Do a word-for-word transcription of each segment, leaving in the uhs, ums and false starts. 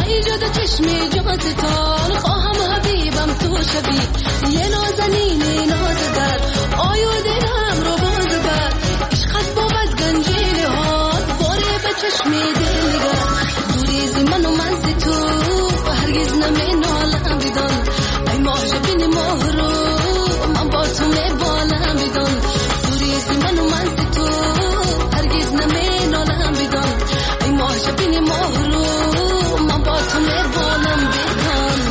ایجاد چشمی جاتتان خواهم حبیبم تو شبی یه نازنین نازگر آیوده هم رو بازگر عشقت بود گنجیلی ها باره به چشمی دلگر دوریزی من و من زی تو و هرگز نمی نالم بیدان ای معجبین ماه رو من با تو می بالم بیدان دوریزی من و من زی تو هرگز نمی نالم بیدان ای معجبین ماه رو من با تو می بالم بیدان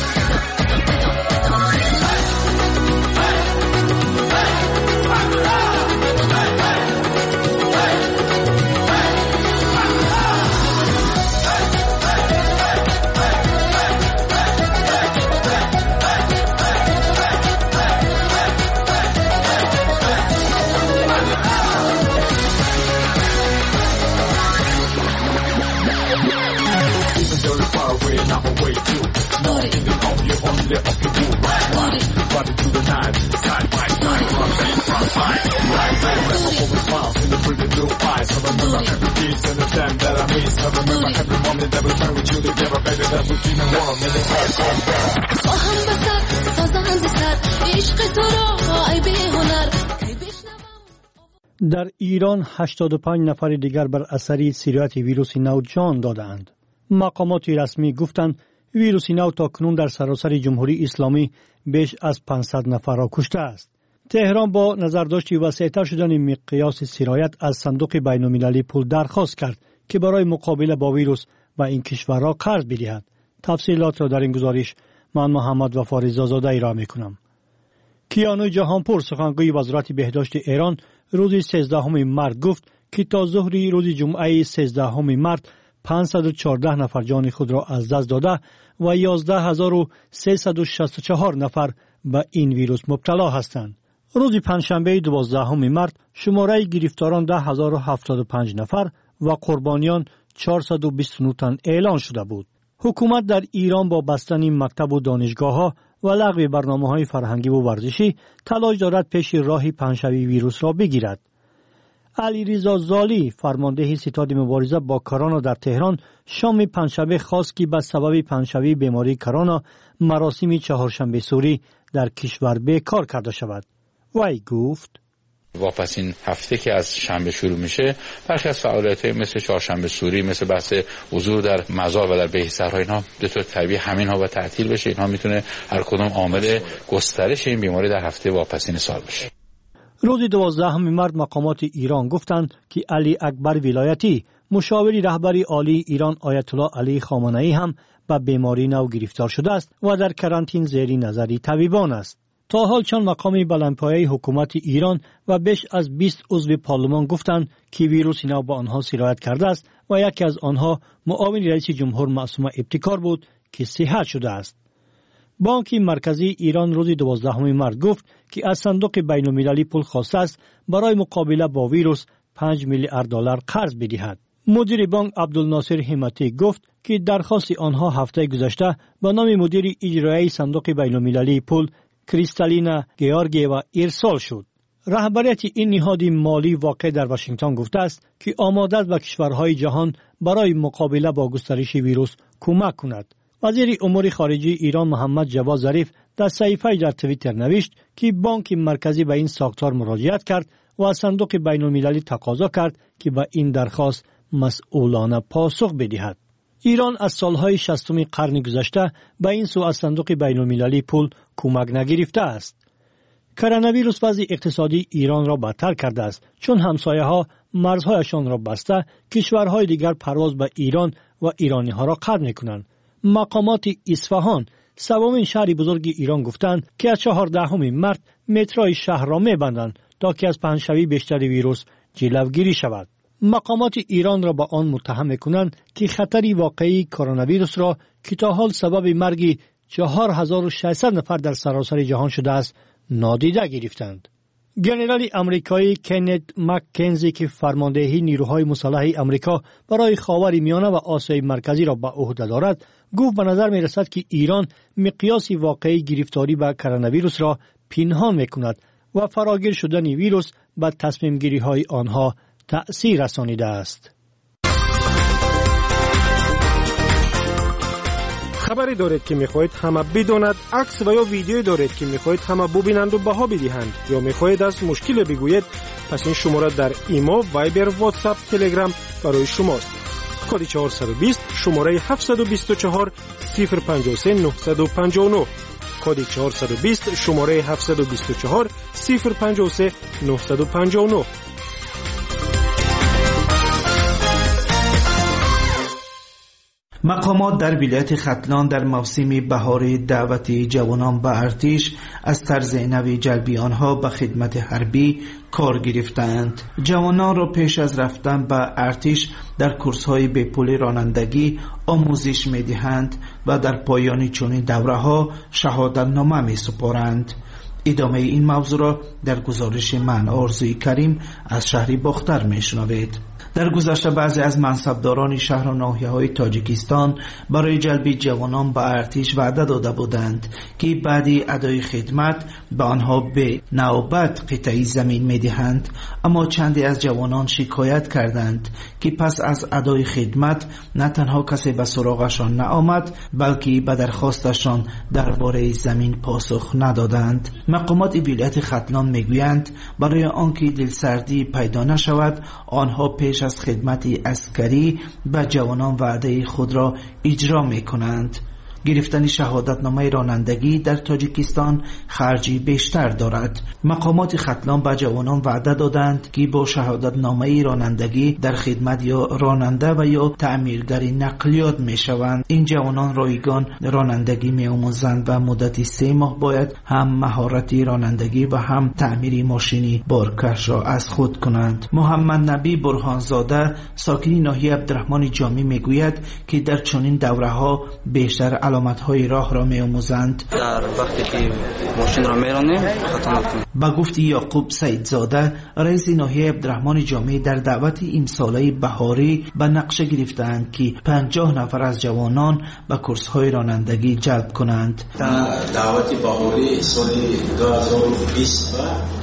در ایران هشتاد و پنج نفر دیگر بر اثر سیریت ویروس نو جان دادند. مقامات رسمی گفتند ویروس نو تا کنون در سراسر جمهوری اسلامی بیش از پانصد نفر را کشته است. تهران با نظرداشت وسیع‌تر شدن مقیاس سرایت از صندوق بین‌المللی پول درخواست کرد که برای مقابله با ویروس و این کشور را قرض بدهد. تفصیلات را در این گزارش من محمد وفا رضازاده ارائه می‌کنم. کیانوی جهانپور سخنگوی وزارت بهداشت ایران روز سیزدهم مارس گفت که تا ظهر روز جمعه سیزدهم مارس پانصد و چهارده نفر جان خود را از دست داده و یازده هزار و سیصد و شصت و چهار نفر به این ویروس مبتلا هستند. روز پنجشنبه دوازدهم مارس شماره گرفتاران ده هزار و هفتاد و پنج نفر و قربانیان چهارصد و بیست و نه تن اعلان شده بود. حکومت در ایران با بستن مکتب و دانشگاه‌ها و لغو برنامه‌های فرهنگی و ورزشی تلاش دارد پیش راه پنجشنبه ویروس را بگیرد. علیرضا زالی فرمانده ستاد مبارزه با کرونا در تهران شام پنجشنبه خواست که به سبب پنجشنبه بیماری کرونا مراسم چهارشنبه سوری در کشور بیکار کرده شود. وی گفت واپسین هفته که از شنبه شروع میشه برخی از فعالیت‌های مثل چهارشنبه سوری مثل بحث حضور در مزار و در بهیسرها اینها به طور طبیعی همین ها و تعطیل بشه. اینها میتونه هر کدام عامل گسترش این بیماری در هفته واپسین سال بشه. روز دوازدهم مارس مقامات ایران گفتند که علی اکبر ولایتی مشاور رهبری عالی ایران آیت الله علی خامنه‌ای هم به بیماری نو گرفتار شده است و در کرانتین زیر نظر طبیبان است. تا حال چند مقام بلندپایه حکومت ایران و بیش از بیست عضو پارلمان گفتند که ویروس نو به آنها سرایت کرده است و یکی از آنها معاون رئیس جمهور معصومه ابتکار بود که صحت شده است. بانک مرکزی ایران روز دوازدهم مارس گفت که از صندوق بین‌المللی پول خواسته است برای مقابله با ویروس پنج میلیارد دلار قرض بدهد. مدیر بانک عبدالناصر همتی گفت که درخواست آنها هفته گذشته به نام مدیر اجرایی صندوق بین‌المللی پول کریستالینا گیورگیوا ارسال شد. رهبریت این نهاد مالی واقع در واشنگتن گفته است که آماده است به کشورهای جهان برای مقابله با گسترش ویروس کمک کند. وزیر امور خارجه ایران محمد جواد ظریف در صحیفه در توییتر نوشت که بانک مرکزی به این ساختار مراجعت کرد و از صندوق بین‌المللی تقاضا کرد که به این درخواست مسئولانه پاسخ بدهد. ایران از سالهای شصتم قرن گذشته به این سو از صندوق بین‌المللی پول کمک نگرفته است. کرونا ویروس وضع اقتصادی ایران را بدتر کرده است چون همسایه‌ها مرزهایشان را بسته کشورهای دیگر پرواز به ایران و ایرانی‌ها را قطع می‌کنند. مقامات اصفهان سومین شهر بزرگ ایران گفتند که از چهاردهم مارس متروی شهر را می‌بندند تا که از پنجشنبه بیشتر ویروس جلوگیری شود. مقامات ایران را با آن متهم می‌کنند که خطری واقعی کرونا ویروس را که تا حال سبب مرگ چهار هزار و ششصد نفر در سراسر جهان شده است نادیده گرفتند. ژنرال آمریکایی کنت مک‌کنزی که فرماندهی نیروهای مسلح آمریکا برای خاور میانه و آسیای مرکزی را به عهده دارد گفت به نظر می‌رسد که ایران مقیاس واقعی گرفتاری به کرونا ویروس را پنهان می‌کند و فراگیر شدن ویروس به تصمیم گیری‌های آنها تأثیر رسانیده است. خبری دارید که میخواهید همه بداند، عکس و یا ویدیویی دارید که میخواهید همه ببینند و بها بدهند، یا میخواهید از مشکل بگویید، پس این شماره در ایمو، وایبر، واتساپ، تلگرام برای شماست. کد چهارصد و بیست شماره هفتصد و بیست و چهار صفر پنجاه و سه نهصد و پنجاه و نه. کد چهارصد و بیست شماره هفتصد و بیست و چهار صفر پنجاه و سه نهصد و پنجاه و نه. مقامات در ولایت ختلان در موسم بهاری دعوت جوانان به ارتش از طرز نو جلبی آنها به خدمت حربی کار گرفتند. جوانان را پیش از رفتن به ارتش در کورس‌های به پول رانندگی آموزش می‌دهند و در پایان چنین دوره‌ها شهادتنامه می‌سپارند. ادامه این موضوع را در گزارش من آرزوی کریم از شهر باختر می‌شنوید. در گذشته بعضی از منصبداران شهر و ناحیه‌های تاجیکستان برای جلب جوانان به ارتش وعده داده بودند که بعد ادای خدمت به آنها به نوبت قطعی زمین می‌دهند، اما چندی از جوانان شکایت کردند که پس از ادای خدمت نه تنها کسی به سراغشان نآمد، بلکه به درخواستشان درباره زمین پاسخ ندادند. مقامات ولایت ختلان میگویند برای آنکه دلسردی پیدا نشود، آنها پیش از خدمت عسکری به جوانان وعده خود را اجرا میکنند. گرفتن شهادتنامه رانندگی در تاجیکستان خرجی بیشتر دارد. مقامات ختلان به جوانان وعده دادند که با شهادتنامه رانندگی در خدمت یا راننده و یا تعمیرگر نقلیات می شوند. این جوانان رایگان رانندگی می آموزند و مدت سه ماه باید هم مهارت رانندگی و هم تعمیر ماشینی بارکش را از خود کنند. محمد نبی برهانزاده ساکن ناحیه عبدالرحمن جامی می گوید که در چنین دوره ها بیشتر علامت های راه را می آموزند. در وقتی که ماشین را میرانیم خطا نکنیم. با گفت یعقوب سیدزاده رئیس ناحیه عبدالرحمن جامی در دعوت امساله بهاری به نقشه گرفتند که پنجاه نفر از جوانان به کورس های رانندگی جلب کنند. دعوت بهاری سال دو هزار و بیست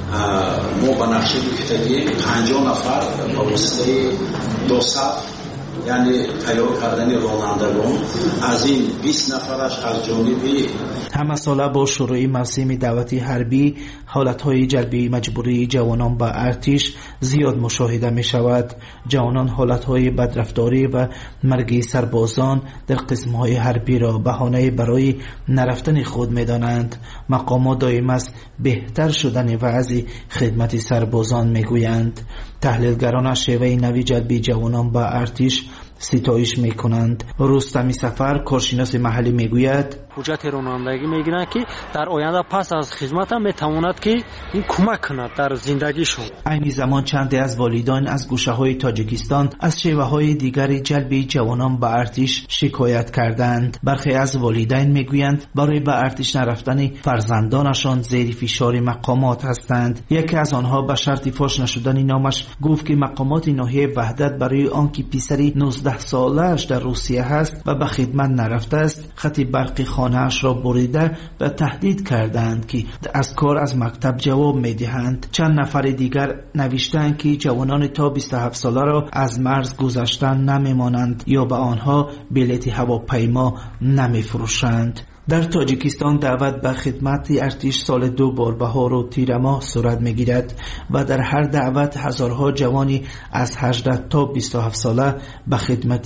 ما به نقشه گرفتیم پنجاه نفر به واسطه دو صف، یعنی تیار کردن رانندگان، از این بیست نفرش از جانبی همه ساله با شروع موسم دعوت حربی حالتهای جلبی مجبوری جوانان به ارتش زیاد مشاهده می شود. جوانان حالتهای بدرفتاری و مرگ سربازان در قسمهای حربی را بهانه برای نرفتن خود می دانند. مقامات دائم از بهتر شدن وضع خدمت سربازان می گویند. تحلیلگران از شیوه نوی جلبی جوانان به ارتش ستایش می کنند. رستمی سفر کارشناس محلی می گوید حجت رانندگی میگیرند که در آینده پس از خدمت هم میتواند که این کمک کند در زندگیشون. این زمان چند از والدان از گوشه های تاجیکستان از شیوه های دیگر جلب جوانان به ارتش شکایت کردند. برخی از والدین میگویند برای به ارتش نرفتن فرزندانشان زیر فشار مقامات هستند. یکی از آنها به شرط فاش نشدن نامش گفت که مقامات ناحیه وحدت برای آنکه پسری نوزده ساله‌اش در روسیه هست و به خدمت نرفته است، خط برقی خانه‌اش را بریده و تهدید کردند که از کار از مکتب جواب می‌دهند. چند نفر دیگر نوشتند که جوانان تا بیست و هفت ساله را از مرز گذشتن نمی‌مانند یا به آنها بلیط هواپیما نمی‌فروشند. در تاجیکستان دعوت به خدمت ارتش سال دو بار بهار و تیر ماه صورت می‌گیرد و در هر دعوت هزارها جوانی از هجده تا بیست و هفت ساله به خدمت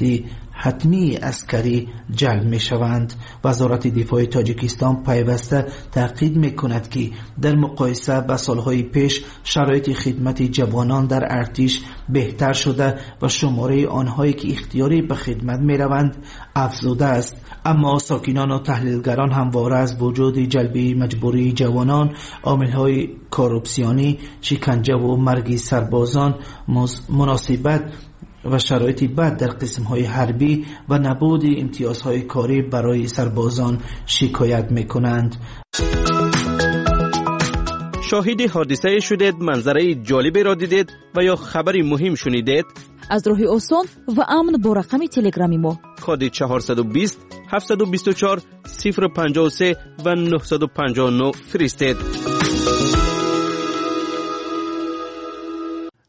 حتمی عسکری جلب می شوند. وزارت دفاع تاجیکستان پیوسته تاکید می کند که در مقایسه با سالهای پیش شرایط خدمت جوانان در ارتش بهتر شده و شماره آنهایی که اختیاری به خدمت می روند افزوده است. اما ساکنان و تحلیلگران همواره از وجود جلبی مجبوری جوانان، عامل‌های کورپسیونی، شکنجه و مرگ سربازان، مناسبت و شرایط بد در قسم‌های حربی و نبود امتیازهای کاری برای سربازان شکایت می‌کنند. شاهد حادثه شدید، منظره جالبی را دیدید و یا خبری مهم شنیدید؟ از راه آسان و امن با رقم تلگرامی ما کد چهارصد و بیست هفتصد و بیست و چهار صفر پنجاه و سه و نهصد و پنجاه و نه فرستید.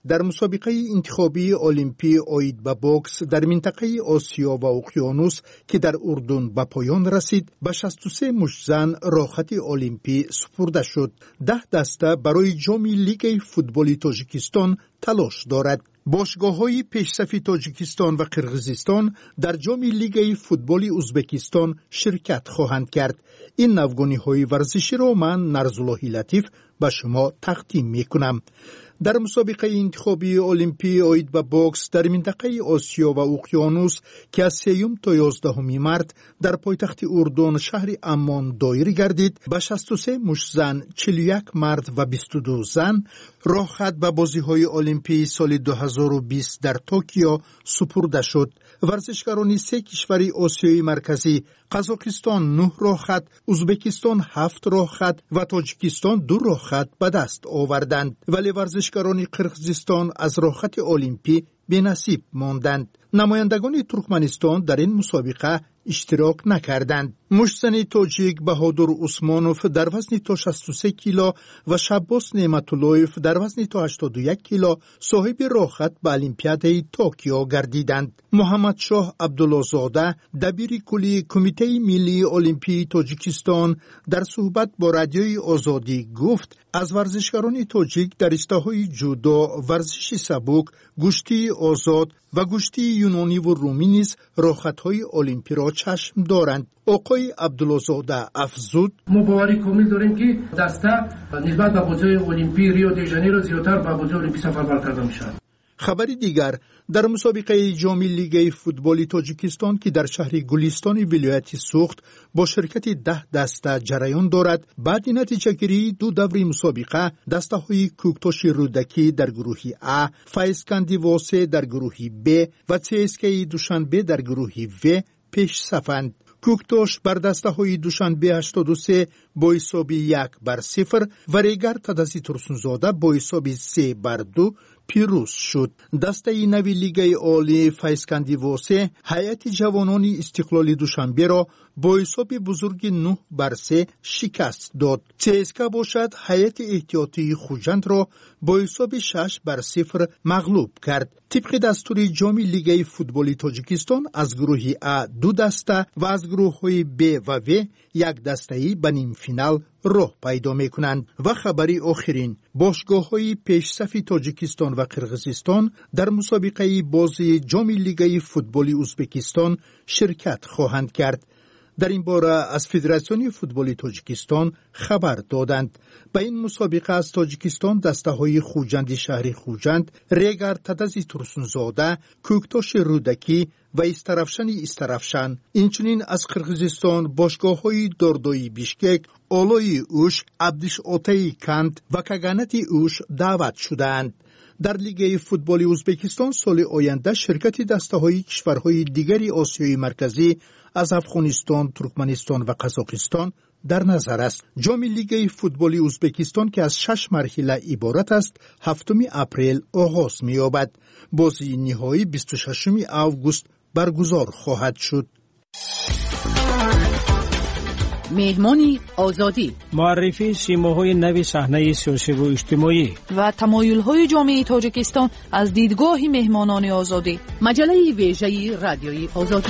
در مسابقه انتخابی المپی اید به بوکس در منطقه آسیا و اقیانوس که در اردن به پایان رسید، به شصت و سه مشتزن راحت المپی سپرده شد. ده دسته برای جام لیگ فوتبال تاجیکستان تلاش دارد. باشگاه‌های پیشصف تاجیکستان و قرقیزستان در جام لیگ فوتبال ازبکستان شرکت خواهند کرد. این نوگانی‌های ورزشی را من نرزالله لطیف به شما تقدیم می‌کنم. در مسابقه انتخابی المپی اید به بوکس در منطقه آسیا و اقیانوس که از سیوم تا یازدهم مارس در پایتخت اردن شهر عمان دایر گردید، به شصت و سه مشتزن، چهل و یک مرد و بیست و دو زن راه خط به بازی‌های المپی سال دو هزار و بیست در توکیو سپرده شد. ورزشکاران سه کشور آسیای مرکزی، قزاقستان نه راه خط، ازبکستان هفت راه خط و تاجیکستان دو راه خط به دست آوردند، ولی ورزشکاران قرقیزستان از راه خط المپی بی‌نصیب ماندند. نمایندگان ترکمنستان در این مسابقه اشتراک نکردند. مشتزن تاجیک بهادر عثمانوف در وزن تا شصت و سه کیلو و شباس نعمت‌اللهیف در وزن تا هشتاد و یک کیلو صاحب راه خط به المپیاد توکیو گردیدند. محمد شاه عبدالله‌زاده دبیر کلی کمیته ملی المپی تاجیکستان در صحبت با رادیوی آزادی گفت از ورزشکاران تاجیک در رشته‌های جودو، ورزش سبک، گشتی آزاد و گشتی یونانی و رومی نیز راه‌خط‌های المپی را چشم دارند. آقای عبدالله‌زاده افزود: ما باوری کامل داریم که دسته نسبت به بازی المپی ریو دی ژانیرو زیاتر به بازی المپی سفر کرده میشن. خبری دیگر در مسابقه جام لیگ فوتبال تاجیکستان که در شهر گلستان ولایت سوخت با شرکت ده دسته جریان دارد، بعد نتیجه گیری دو دوره مسابقه دسته های کوکتاش رودکی در گروه A، فایسکندی واسه در گروه B و تسکی دوشنبه در گروه V پیش صفند. کوکتاش بر دسته های دوشنبه هشتاد و سه با حساب یک بر صفر و ریگر تدسی ترسونزاده با حساب سه بر دو پیروز شد. دسته نوی لیگ عالی فایسکندی واسه هیئت جوانان استقلال دوشنبه را با حساب بزرگ نه بر سه شکست داد. چسکا باشد هیئت احتیاطی خوجند را با حساب شش بر صفر مغلوب کرد. طبق دستور جام لیگ فوتبال تاجیکستان از گروه A دو دسته و از گروه های B و V یک دسته‌ای به نیم فینال راه پیدا میکنند. و خبری آخرین، باشگاه های پیشصف تاجیکستان و قرقیزستان در مسابقه بازی جام لیگ فوتبال ازبکستان شرکت خواهند کرد. در این باره از فدراسیون فوتبال تاجیکستان خبر دادند. به این مسابقه از تاجیکستان دسته های خوجند شهر خوجند، ریگر تدزی ترسونزاده، کوکتاش رودکی و استرفشن استرفشن، اینچنین از قرقیزستان باشگاه های داردایی بیشکک، آلای اوش، عبدش آتای کند و کگانتی اوش دعوت شدند. در لیگ فوتبال ازبکستان سال آینده شرکت دسته های کشورهای دیگری آسیای مرکزی از افغانستان، ترکمنستان و قزاقستان در نظر است. جام لیگ فوتبال ازبکستان که از شش مرحله عبارت است، هفتم اپریل آغاز می‌یابد. بازی نهایی بیست و ششم آگوست برگزار خواهد شد. مهمانی آزادی، معرفی سیماهای نوی صحنه سیاسی و اجتماعی و تمایل‌های جامعه تاجیکستان از دیدگاه مهمانان آزادی. مجله ویژه رادیوی آزادی.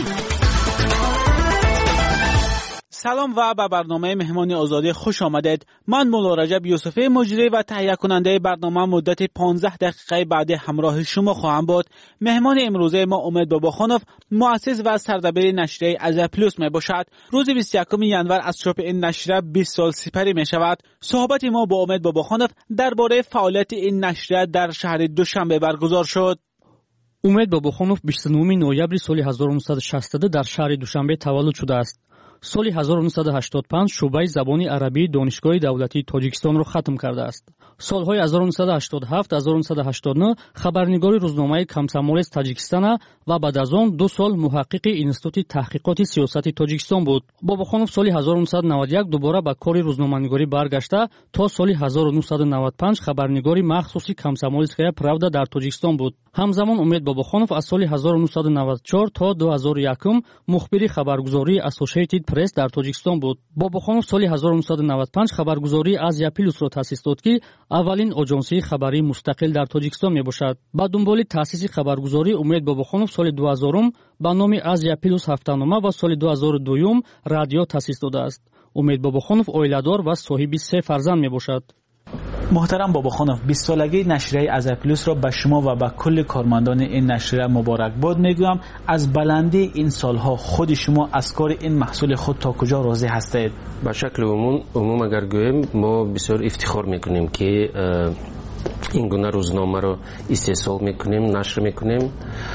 سلام و به برنامه مهمانی آزادی خوش آمدید. من مولا رجب یوسفی مجری و تهیه کننده برنامه مدت پانزده دقیقه بعد همراه شما خواهم بود. مهمان امروزه ما امید باباخانوف، مؤسس و سردبیر نشریه از پلوس می باشد. روز بیست و یکم ژانویه از چاپ این نشریه بیست سال سپری می شود. صحبت ما با امید باباخانوف درباره فعالیت این نشریه در شهر دوشنبه برگزار شد. امید باباخانوف بیست و نهم نوامبر سال هزار و نهصد و شصت در شهر دوشنبه تولد شده است. سال هزار و نهصد و هشتاد و پنج شعبه زبان عربی دانشگاه دولتی تاجیکستان را ختم کرده است. سالهای هزار و نهصد و هشتاد و هفت تا هزار و نهصد و هشتاد و نه خبرنگار روزنامه کمسامولس تاجیکستان و بعد از آن دو سال محقق اینستیتوت تحقیقات سیاسی تاجیکستان بود. باباخانوف سال هزار و نهصد و نود و یک دوباره به کار روزنامه‌نگاری برگشته تا سال هزار و نهصد و نود و پنج خبرنگاری مخصوصی کمسامولسکایا پراودا در تاجیکستان بود. همزمان امید باباخانوف از سال هزار و نهصد و نود و چهار تا دو هزار و یک مخبر خبرگزاری اسوسییتد пресс дар Тоҷикистон буд. Бобохонов соли ҳазору нуҳсаду навад и панҷ хабаргузории Азия Плюсро таъсис дод, ки аввалин оҷонсии хабарии мустақил дар Тоҷикистон мебошад. Ба дунболи таъсиси хабаргузорӣ Умед Бобохонов соли дуҳазорум ба номи Азия Плюс ҳафтанома ва соли дуҳазору дуюм радио таъсис додааст. Умед Бобохонов оиладор ва соҳиби се фарзанд мебошад. محترم باباخانov، بیست سالگی نشریه ازیا پلوس را به شما و به کل کارمندان این نشریه مبارکباد میگویم. از بلندی این سالها خود شما از کار این محصول خود تا کجا راضی هستید؟ به شکل عموم عموم اگر گویم ما بسیار افتخار میکنیم که این گونه روزنامه را استحصال میکنیم، نشر میکنیم.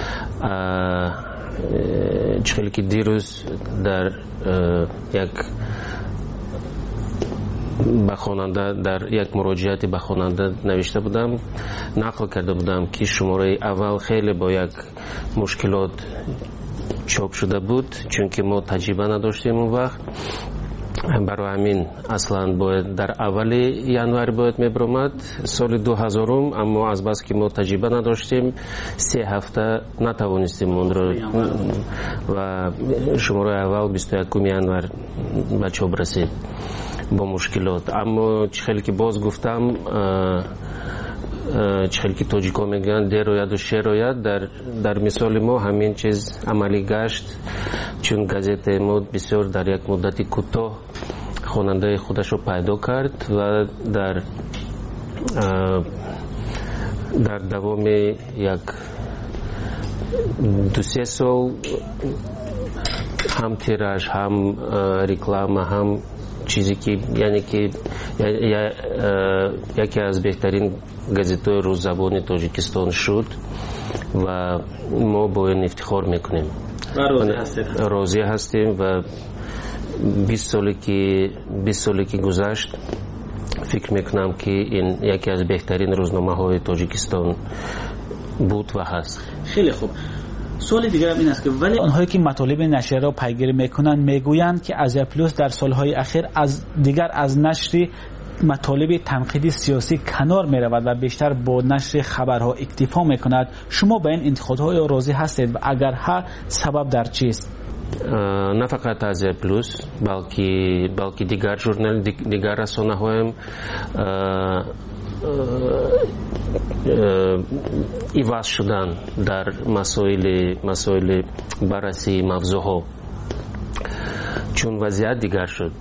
چخیلی که دیروز در یک به خواننده در یک مراجعاتی به خواننده نوشته بودم، نقل کرده بودم که شماره اول خیلی با یک مشکلات چاپ شده بود، چون که ما تجربه نداشتیم اون وقت. برای همین اصلا باید در اول ینوار باید میبرامد سال دو هزارم، اما از بس که ما تجربه نداشتیم سه هفته نتوانستیم اون رو و شماره اول بیست و یکم ینوار به چاپ رسید با مشکلات. اما خیلی که باز گفتم خیلی که تاجیکا میگن در روید و شر روید، در, در مثال ما همین چیز عملی گشت، چون گازت ما بسیار در یک مدتی کوتاه خواننده خودش رو پیدا کرد و در در دوام یک دو سه سال هم تیراژ، هم رکلام، هم چیزی که یعنی که یکی از بهترین گازت‌های روززبان تاجیکستان شد و ما با این افتخار میکنیم. راضی هستید؟ راضی هستیم و بیست سالی که بیست سالی که گذشت فکر میکنم که این یکی از بهترین روزنامه های تاجیکستان بود و هست. خیلی خوب. سوال دیگر این است که ولی آنهایی که مطالب نشریه را پیگیری میکنند میگویند که ازیا پلوس در سالهای اخیر از دیگر از نشر مطالب تنقیدی سیاسی کنار میرود و بیشتر با نشر خبرها اکتفا میکند. شما به این انتقادهای راضی هستید و اگر ها سبب در چیست؟ نه فقط ازیا پلوس بلکه بلکه دیگر ژورنال دیگر رسانه هایم ایواز شدن در مسائل مسائل بررسی موضوعها، چون وضعیت دیگر شد،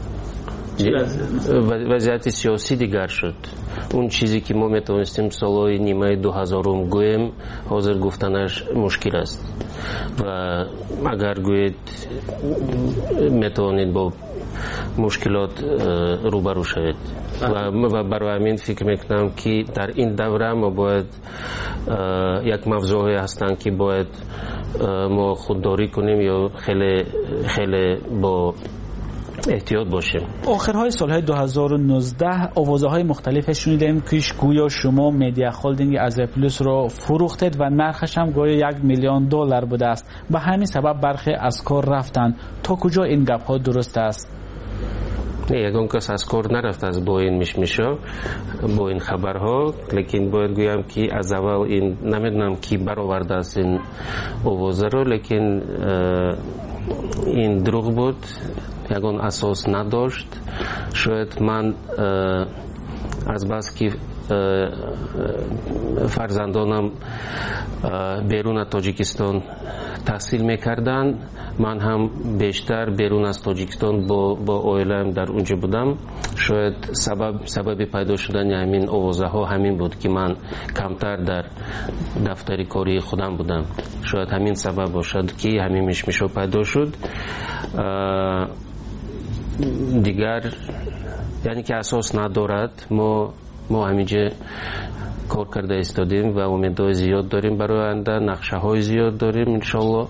وضعیت سیاسی دیگر شد. اون چیزی که ما میتونستیم سالهای نیمه دو هزارم گویم حاضر گفتنش مشکل است و اگر گوید میتونید با مشکلات روبرو شوید و برای همین فکر میکنم که در این دوره ما باید یک موضوعی هستن که باید ما خودداری کنیم یا خیلی خیلی با احتیاط باشیم. آخرهای سالهای دو هزار و نوزده آوازهای مختلف شنیدیم که گویا شما مدیا هولدینگ ازیا پلوس را فروختید و نرخش هم گویا یک میلیون دلار بوده است. به همین سبب برخی از کار رفتند. تا کجا این گپ ها درست است؟ نه، یگان کس از کار نرفت از با این مشمشا، با این خبرها، لیکن باید گویم که از اول این نمیدونم کی برآورده است این آوازه رو، لیکن این دروغ بود، یگان اساس نداشت. شاید من از بس که فرزندانم بیرون تاجیکستان تحصیل میکردن، من هم بیشتر بیرون از تاجیکستان با با اویلم در اونجا بودم. شاید سبب سبب پیدا شدن همین آوازه ها همین بود که من کمتر در دفتر کاری خودم بودم. شاید همین سبب باشد که همین مشمشو پیدا شد. دیگر یعنی که اساس ندارد. ما ما همینجا کار کرده استادیم و امیدهای زیاد داریم برای آینده، نقشه های زیاد داریم انشالله.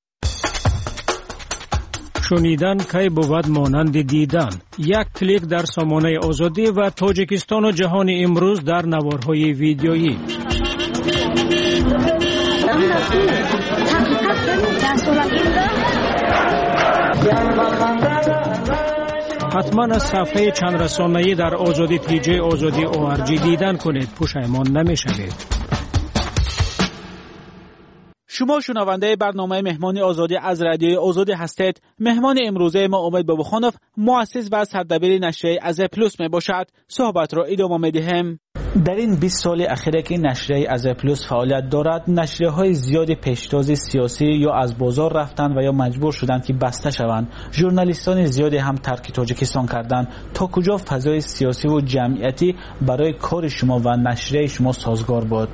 شنیدن کی بود مانند دیدن. یک کلیک در سامانه آزادی و تاجیکستان و جهان امروز در نوارهای ویدیویی. حتما از صفحه چند رسانه‌ای در آزادی تی جی آزادی او آر جی دیدن کنید، پشیمان نمی‌شوید. شما شنونده برنامه مهمان آزادی از رادیوی آزادی هستید. مهمان امروزه ما امید بابخانوف مؤسس و سردبیر نشریه از پلوس می باشد. صحبت را ادامه می دهم. در این بیست سال اخیره که نشریه از پلوس فعالیت دارد، نشریه های زیادی پیشتاز سیاسی یا از بازار رفتند و یا مجبور شدند که بسته شوند. ژورنالیستان زیادی هم ترک تاجیکستان کردند. تا کجا فضای سیاسی و جمعیتی برای کار شما و نشریه شما سازگار بود؟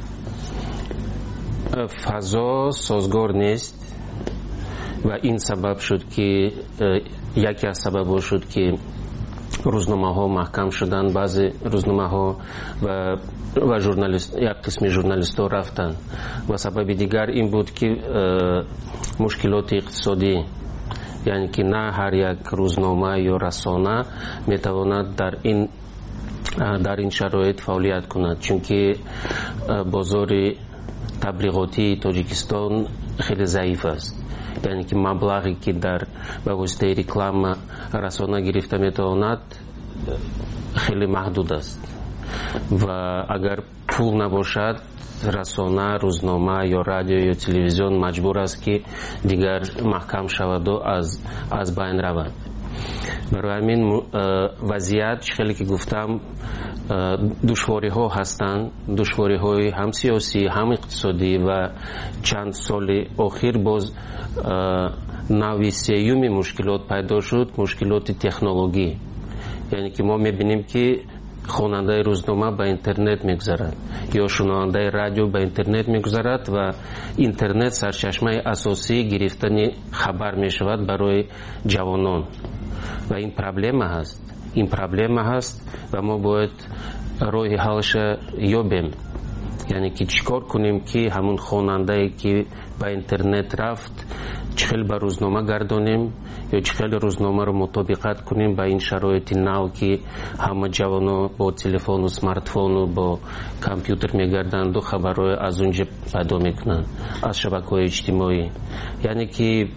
فضا سازگار نیست و این سبب شد که یکی از سبب شد که روزنامه ها محکم شدن، بعضی روزنامه ها و و ژورنالیست یک قسم ژورنالیست ها رفتن و سبب دیگر این بود که مشکلات اقتصادی، یعنی که نه هر یک روزنامه یا رسانه میتواند در این در این شرایط فعالیت کند، چون که بازار تبلیغاتی تاجیکستان خیلی ضعیف است. یعنی که مبلغی که در به واسطه رکلام رسانه گرفته میتواند خیلی محدود است و اگر پول نباشد رسانه، روزنامه یا رادیو یا تلویزیون مجبور است که دیگر محکم شود و از از بین رود. برای همین وضعیت خیلی که گفتم دشواری ها هستند، دشواری های هم سیاسی هم اقتصادی و چند سال اخیر باز نوع سیوم مشکلات پیدا شد، مشکلات تکنولوژی. یعنی که ما میبینیم که خواننده روزنامه به اینترنت میگذرد یا شنونده رادیو به اینترنت میگذرد و اینترنت سرچشمه اساسی گرفتن خبر میشود برای جوانان و این پرابلم هست. این پرابلم هست و ما باید راه حلش یابیم. یعنی که چیکار کنیم که همون خواننده که به اینترنت رفت چخیل به روزنامه گردانیم یا چخیل روزنامه رو مطابقت کنیم به این شرایط نو که همه جوانا با تلفن و سمارت فون و با کامپیوتر میگردند و خبرهای از اونجا پیدا میکنن از شبکه‌های اجتماعی. یعنی که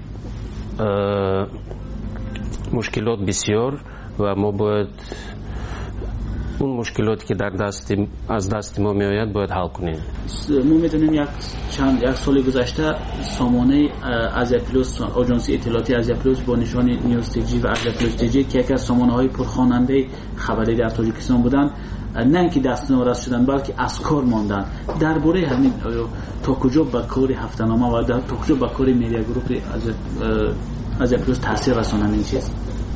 مشکلات بسیار و ما باید اون مشکلاتی که در دست از دست ما میآید باید حل کنیم. ما میدونیم یک چند یک سال گذشته سامانه از پلوس، آژانس اطلاعاتی از پلوس با نشان نیوز تیجی و از پلوس تیجی که یکی از سامانه های پرخواننده خبری در تاجیکستان بودند، نه اینکه دست ناراض شدن بلکه از کار ماندن. درباره همین تا کجا به کار هفته‌نامه و تا کجا به کار میدیا گروپ از از پلوس تاثیر رسانند این چیز؟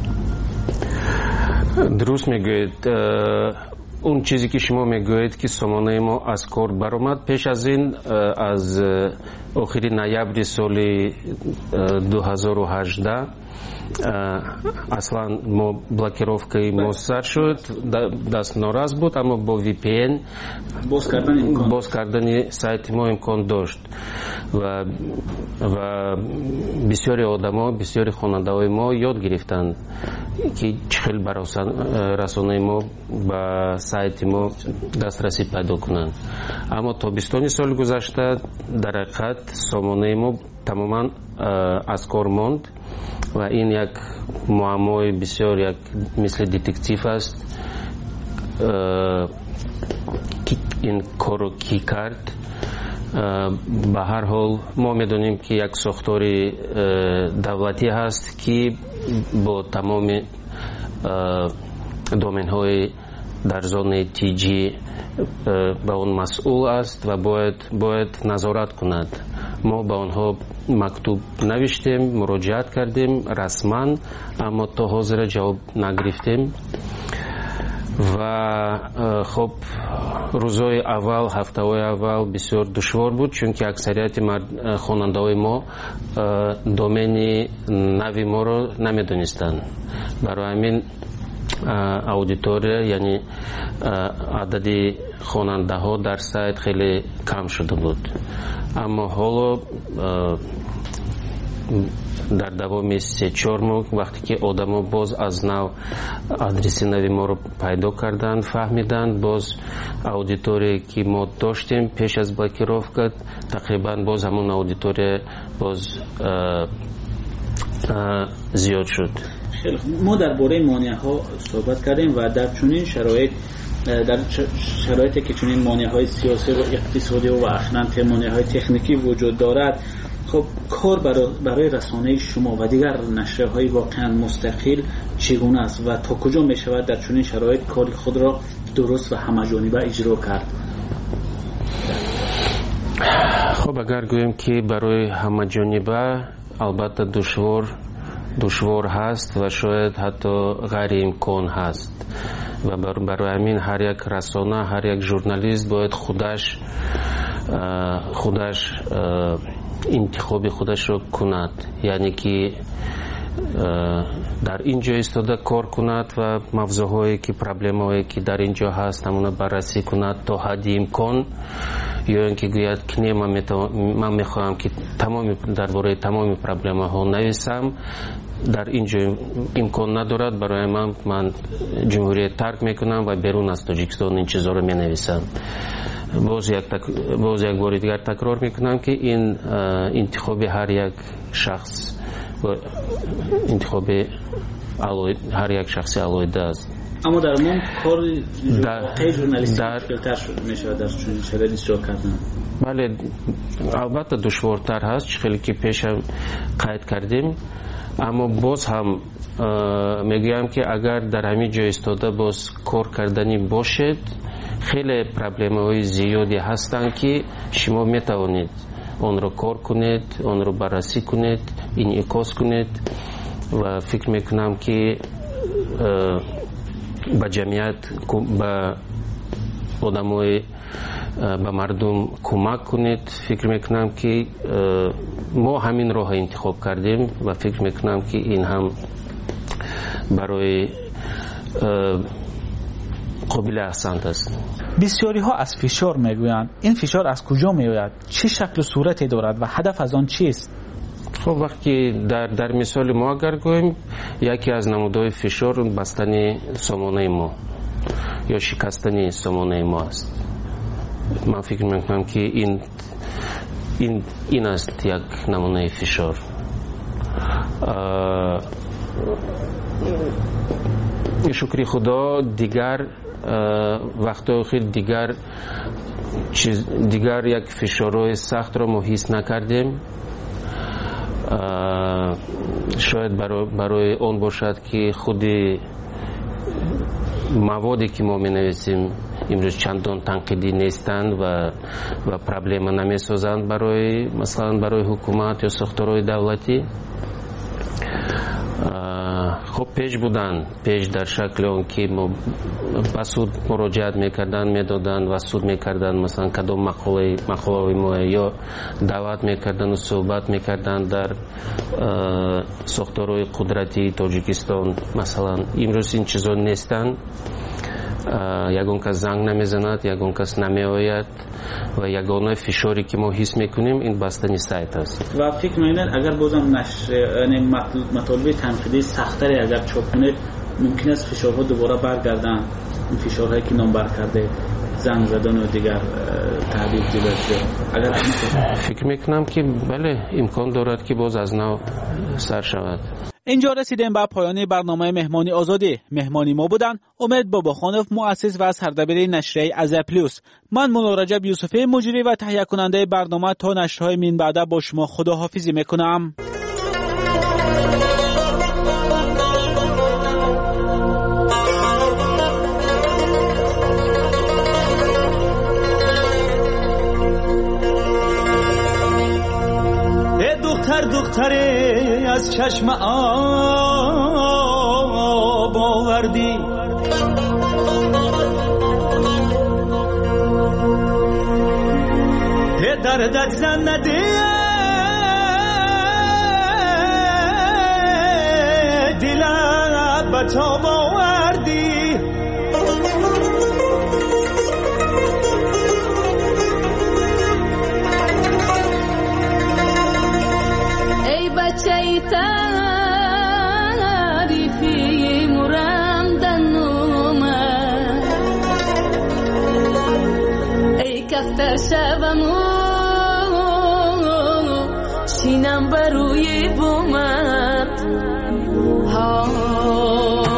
درست میگوید. اون چیزی که شما میگوید که سامانه ما از کار برآمد، پیش از این از آخر نوامبر سال دو هزار و هجده اصلا ما بلاکировкой ما سر شد، دست ناراض بود، اما با وی پی ان باز کردن امکان باز کردن سایت ما امکان داشت و و بسیاری آدما، بسیاری خواننده ما یاد گرفتند که چخیل برای رسانه ما به سایت ما دسترسی پیدا کنند. اما تا بیست سال گذشته در حقیقت سامانه ما تماما از کار ماند و این یک معمای بسیار یک مثل دتکتیو است. این کارو کی کرد؟ به هر حال ما میدونیم که یک ساختار دولتی هست که با تمام دومین های در زون تی جی به اون مسئول است و باید باید نظارت کند. ما به آنها مکتوب نوشتیم، مراجعت کردیم رسما، اما تا حاضر جواب نگرفتیم و خب روزهای اول، هفته‌های اول بسیار دشوار بود، چون که اکثریت خواننده‌های ما دومین نوی ما رو نمیدونستند. برای همین اودیتوری، یعنی عدد خواننده ها در سایت خیلی کم شده بود. اما حالا در دوام سه چهار ماه وقتی که آدما باز از نو آدرس نوی ما رو پیدا کردن، فهمیدن، باز اودیتوری که ما داشتیم پیش از بلاکировка تقریبا باز همون اودیتوری باز اه اه زیاد شد. ما درباره مانع ها صحبت کردیم و در چنین شرایط در شرایطی که چنین مانع‌های سیاسی و اقتصادی و اخلاقی مانع‌های تکنیکی وجود دارد، خب کار برای, برای رسانه شما و دیگر نشریه‌های واقعا مستقل چگونه است و تا کجا می شود در چنین شرایط کار خود را درست و همه‌جانبه اجرا کرد؟ خب اگر گوییم که برای همه‌جانبه البته دشوار دشوار هست و شاید حتی غیر امکان هست و برای همین هر یک رسانه، هر یک ژورنالیست باید خودش خودش انتخاب خودش رو کند، یعنی که در اینجا ایستاده کار کند و موضوعهایی که پرابلم‌هایی که در اینجا هست همون بررسی کند تا حد امکان، یا اینکه گوید که نه من میخواهم که تمام درباره تمام پرابلم‌ها نویسم، در اینجا امکان ندارد، برای من من جمهوریت ترک میکنم و بیرون از تاجیکستان این چیزا رو مینویسم. باز یک تک... باز یک بار دیگر تکرار میکنم که این انتخاب هر یک شخص و انتخاب علوید هر یک شخصی علویده است. اما در من کار واقعی ژورنالیستی مشکل‌تر میشه در چنین شرایطی اجرا کردن. بله البته دشوارتر هست، خیلی که پیش هم قید کردیم، اما باز هم میگم که اگر در همین جای ایستاده باز کار کردنی باشد، خیلی پرابلم‌های زیادی هستند که شما میتوانید آن را کار کنید، آن را بررسی کنید، انعکاس کنید و فکر میکنم که به جمعیت، به آدمای، به مردم کمک کنید. فکر میکنم که ما همین راه انتخاب کردیم و فکر میکنم که این هم برای قابل احسنت است. بسیاری ها از فشار میگویند. این فشار از کجا میآید؟ چه شکل و صورتی دارد و هدف از آن چیست؟ خب وقتی در در مثال ما اگر گوییم، یکی از نمودهای فشار بستن سامانه ما یا شکستن سامانه ما است. من فکر میکنم که این این این است یک نمونه فشار. شکر خدا دیگر وقتا خیلی دیگر چیز دیگر یک فشارهای سخت را ما حس نکردیم. شاید برای, برای اون باشد که خود موادی که ما می نویسیم امروز چندان تنقیدی نیستند و و پرابلم نمی سازند برای مثلا برای حکومت یا ساختارهای دولتی. خب پیش بودن، پیش در شکل اون که با سود مراجعت میکردن، میدادن و سود میکردن، مثلا کدام مقاله مقاله ما یا دعوت میکردن و صحبت میکردن در ساختارهای قدرتی تاجیکستان. مثلا امروز این چیزا نیستن. یگان کس زنگ نمیزند، یگان کس نمیآید و یگانه فشاری که ما حس میکنیم این بستن سایت است. و فکر میکنید اگر بازم نشر یعنی مطالب تنقیدی سخت‌تری اگر چاپ کنید، ممکن است فشارها دوباره برگردن، این فشارهایی که نام بر کرده، زنگ زدن و دیگر تهدید دیگر. اگر فکر میکنم که بله امکان دارد که باز از نو سر شود. اینجا رسیدیم به پایان برنامه مهمانی آزادی. مهمانی ما بودن امید باباخانوف، مؤسس و سردبیر نشریه از پلوس. من مولا رجب یوسفی، مجری و تهیه کننده برنامه. تا نشرهای من بعد با شما خداحافظی میکنم. دختر دختره از چشم آب آوردی، دردت زن نده دلت به تاب آوردی. بچه تعریفی مرم دنومه، ای کفتر شبمو شینم بروی بومت ها.